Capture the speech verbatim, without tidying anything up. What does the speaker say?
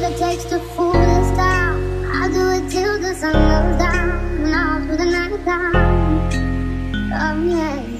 what it takes to fool this town. I'll do it till the sun goes down and all through the night time. Oh yeah.